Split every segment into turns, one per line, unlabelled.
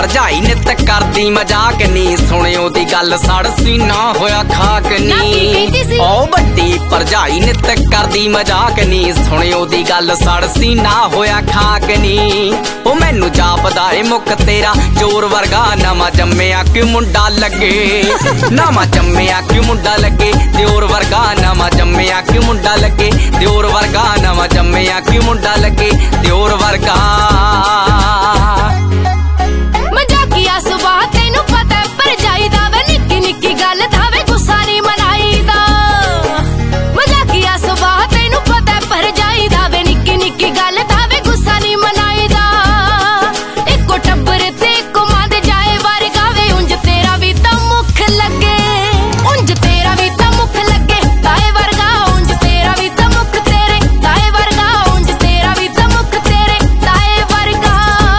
ਭਰਜਾਈ ਨਿੱਤ ਕਰਦੀ ਮਜ਼ਾਕ ਨੀ, ਸੁਣਿਓ ਦੀ ਗੱਲ ਸੜ ਸੀਨਾ ਹੋਇਆ ਖਾਕ ਨੀ। ਓ ਵੱਡੀ ਭਰਜਾਈ ਨਿੱਤ ਕਰਦੀ ਮਜ਼ਾਕ ਨੀ, ਸੁਣਿਓ ਦੀ ਗੱਲ ਸੜ ਸੀਨਾ ਹੋਇਆ ਖਾਕ ਨੀ। ਓ ਮੈਨੂੰ ਜਾਪਦਾ ਏ ਮੁੱਕ ਤੇਰਾ ਚੋਰ ਵਰਗਾ, ਨਵਾਂ ਜੰਮਿਆ ਕਿ ਮੁੰਡਾ ਲੱਗੇ, ਨਵਾਂ ਜੰਮਿਆ ਕਿ ਮੁੰਡਾ ਲੱਗੇ ਦਿਓਰ ਵਰਗਾ, ਨਵਾਂ ਜੰਮਿਆ ਕਿ ਮੁੰਡਾ ਲੱਗੇ ਦਿਓਰ ਵਰਗਾ, ਨਵਾਂ ਜੰਮਿਆ ਕਿ ਮੁੰਡਾ ਲੱਗੇ ਦਿਓਰ ਵਰਗਾ।
ਮਜ਼ਾਕੀਆ ਸੁਭਾਅ ਤੈਨੂੰ ਪਤਾ ਭਰਜਾਈ ਦਾ ਵੇ, ਨਿੱਕੀ ਨਿੱਕੀ ਗੱਲ ਦਾ ਵੇ ਗੁੱਸਾ ਨੀ ਮਨਾਈਦਾ। ਮਜ਼ਾਕੀਆ ਸੁਭਾਅ ਤੈਨੂੰ ਪਤਾ ਭਰਜਾਈ ਦਾ ਵੇ, ਨਿੱਕੀ ਨਿੱਕੀ ਗੱਲ ਦਾ ਵੇ ਗੁੱਸਾ ਨੀ ਮਨਾਈਦਾ। ਇੱਕੋ ਟੱਬਰ ਤੇ ਇੱਕੋ ਮੰਦ ਜਾਏ ਵਰਗਾ ਵੇ, ਉਂਝ ਤੇਰਾ ਵੀ ਤਾਂ ਮੁੱਖ ਲੱਗੇ, ਉਂਝ ਤੇਰਾ ਵੀ ਤਾਂ ਮੁੱਖ ਲੱਗੇ ਤਾਏ ਵਰਗਾ, ਉਂਝ ਤੇਰਾ ਵੀ ਤਾਂ ਮੁੱਖ ਤੇਰੇ ਤਾਏ ਵਰਗਾ, ਉਂਝ ਤੇਰਾ ਵੀ ਤਾਂ ਮੁੱਖ ਤੇਰੇ ਤਾਏ ਵਰਗਾ।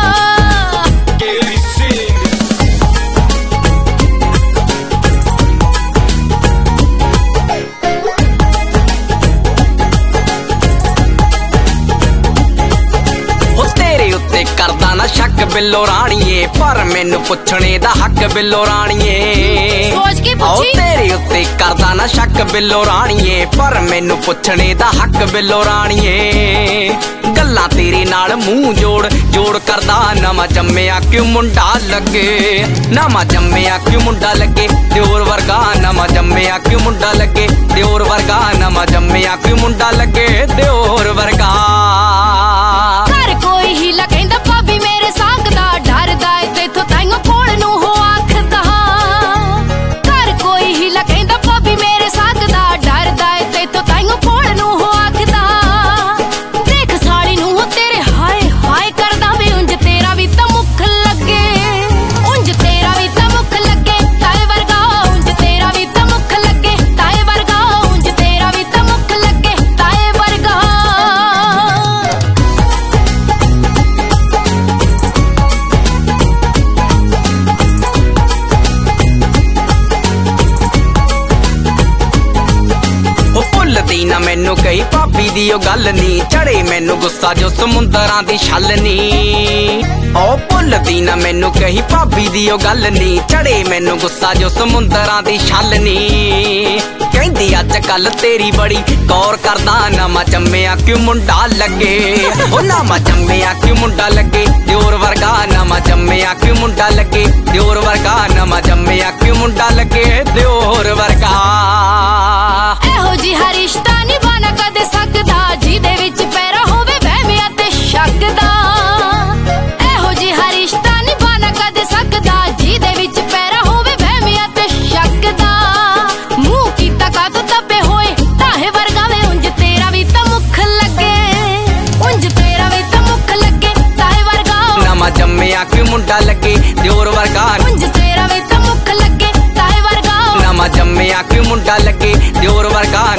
ਤੇਰੇ ਉੱਤੇ ਕਰਦਾ ਨਾ ਸ਼ੱਕ ਬਿੱਲੋ ਰਾਣੀਏ, ਪਰ ਮੈਨੂੰ ਪੁੱਛਣੇ ਦਾ ਹੱਕ ਬਿੱਲੋ ਰਾਣੀਏ।
ਸੋਚ ਕੇ ਪੁੱਛੀ।
ਤੇਰੇ ਉੱਤੇ ਕਰਦਾ ਨਾ ਸ਼ੱਕ ਬਿੱਲੋ ਰਾਣੀਏ, ਪਰ ਮੈਨੂੰ ਪੁੱਛਣੇ ਦਾ ਹੱਕ ਬਿੱਲੋ ਰਾਣੀਏ। ਗੱਲਾਂ ਤੇਰੇ ਨਾਲ ਮੂੰਹ ਜੋੜ ਜੋੜ ਕਰਦਾ, ਨਵਾਂ ਜੰਮਿਆ ਕਿ ਮੁੰਡਾ ਲੱਗੇ, ਨਵਾਂ ਜੰਮਿਆ ਕਿ ਮੁੰਡਾ ਲੱਗੇ ਦਿਓਰ ਵਰਗਾ, ਨਵਾਂ ਜੰਮਿਆ ਕਿ ਮੁੰਡਾ ਲੱਗੇ ਦਿਓਰ ਵਰਗਾ, ਨਵਾਂ ਜੰਮਿਆ ਕਿ ਮੁੰਡਾ ਲੱਗੇ ਦਿਓਰ ਵਰਗਾ।
ਘਰ ਕੋਈ ਹੀਲਾ ਕਹਿੰਦਾ ਭਾਬੀ ਮੇਰੇ ਸਾਕ ਦਾ, ਡਰਦਾ ਏ ਤੇਥੋਂ ਤਾਈਓ ਕੋਲ ਨੂੰ ਹੋ ਆਖਦਾ। ਘਰ ਕੋਈ ਹੀਲਾ ਕਹਿੰਦਾ ਭਾਬੀ ਮੇਰੇ ਸਾਕ ਦਾ, ਡਰਦਾ ਏ ਤੇਥੋਂ ਤਾਈਓ ਕੋਲ ਨੂੰ ਹੋ ਆਖਦਾ। ਦੇਖ ਸਾਲੀ ਨੂੰ ਉਹ ਤੇਰੇ ਹਾਏ ਹਾਏ ਕਰਦਾ ਵੇ, ਉਂਝ ਤੇਰਾ ਵੀ ਤਾਂ ਮੁੱਖ ਲੱਗੇ, ਉਂਝ ਤੇਰਾ ਵੀ ਤਾਂ ਮੁੱਖ ਲੱਗੇ ਤਾਏ ਵਰਗਾ, ਉਂਝ ਤੇਰਾ ਵੀ ਤਾਂ ਮੁੱਖ ਲੱਗੇ ਤਾਏ ਵਰਗਾ, ਉਂਝ ਤੇਰਾ ਵੀ ਤਾਂ ਮੁੱਖ ਲੱਗੇ ਤਾਏ ਵਰਗਾ।
ਭੁੱਲਦੀ ਨਾ ਮੈਨੂੰ ਕਹੀ ਭਾਬੀ ਦੀ ਉਹ ਗੱਲ ਨੀ, ਚੜੇ ਮੈਨੂੰ ਗੁੱਸਾ ਜੋ ਸਮੁੰਦਰਾਂ ਦੀ ਛੱਲ ਨੀ। ਓ ਭੁੱਲਦੀ ਨਾ ਮੈਨੂੰ ਕਹੀ ਭਾਬੀ ਦੀ ਉਹ ਗੱਲ ਨੀ, ਚੜੇ ਮੈਨੂੰ ਗੁੱਸਾ ਜੋ ਸਮੁੰਦਰਾਂ ਦੀ ਛੱਲ ਨੀ। ਕਹਿੰਦੀ ਅੱਜ ਕੱਲ ਤੇਰੀ ਬੜੀ ਗੌਰ ਕਰਦਾ, ਨਵਾਂ ਜੰਮਿਆ ਕਿ ਮੁੰਡਾ ਲੱਗੇ, ਓ ਨਵਾਂ ਜੰਮਿਆ ਕਿ ਮੁੰਡਾ ਲੱਗੇ ਦਿਓਰ ਵਰਗਾ, ਨਵਾਂ ਜੰਮਿਆ ਕਿ ਮੁੰਡਾ ਲੱਗੇ ਦਿਓਰ ਵਰਗਾ, ਨਵਾਂ ਜੰਮਿਆ ਕਿ ਮੁੰਡਾ ਲੱਗੇ ਦਿਓਰ ਵਰਗਾ।
ਇਹੋ ਜਿਹਾ ਰਿਸ਼ਤਾ ਨਿਭਾਣਾ ਕਦੇ ਸਕਦਾ, ਜਿਹਦੇ ਵਿੱਚ ਪੈਰਾ ਹੋਵੇ ਵਹਿਮਿਆਂ ਤੇ ਸ਼ੱਕ ਦਾ। ਇਹੋ ਜਿਹਾ ਰਿਸ਼ਤਾ ਨਿਭਾਣਾ ਕਦੇ ਸਕਦਾ, ਜਿਹਦੇ ਵਿੱਚ ਪੈਰਾ ਹੋਵੇ ਵਹਿਮਿਆਂ ਤੇ ਸ਼ੱਕ ਦਾ। ਮੂੰਹ ਕੀਤਾ ਕਾਤੋਂ ਦੱਬੇ ਹੋਏ ਤਾਹੇ ਵਰਗਾ ਵੇ, ਉਂਝ ਤੇਰਾ ਵੀ ਤਾਂ ਮੁੱਖ ਲੱਗੇ, ਉਂਝ ਤੇਰਾ ਵੀ ਤਾਂ ਮੁੱਖ ਲੱਗੇ ਤਾਹੇ ਵਰਗਾ,
ਨਵਾਂ ਜੰਮਿਆ ਕਿ ਮੁੰਡਾ ਲੱਗੇ ਦਿਓਰ ਵਰਗਾ,
ਉਂਝ ਤੇਰਾ ਵੀ ਤਾਂ ਮੁੱਖ ਲੱਗੇ ਤਾਹੇ ਵਰਗਾ,
ਨਵਾਂ ਜੰਮਿਆ ਕਿ ਮੁੰਡਾ ਲੱਗੇ ਦਿਓਰ ਵਰਗਾ,